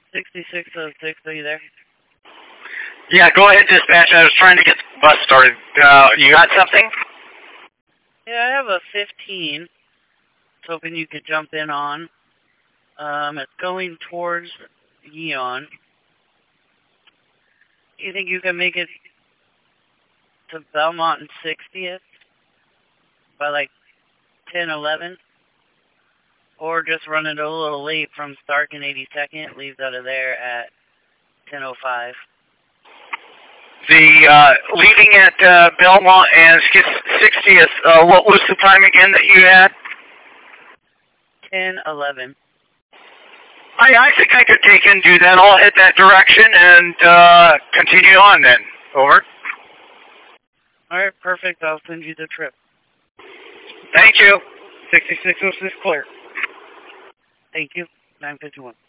6606, are you there? Yeah, go ahead, dispatch. I was trying to get the bus started. You got something? Yeah, I have a 15. Hoping you could jump in on. It's going towards Yeon. Do you think you can make it to Belmont and 60th by like 10:11? Or just run it a little late from Stark and 82nd, leaves out of there at 10:05. The leaving at Belmont and 60th, what was the time again that you had? 10:11. I think I could take and do that. I'll head that direction and continue on then. Over. Alright, perfect. I'll send you the trip. Thank you. 6606 clear. Thank you. 951.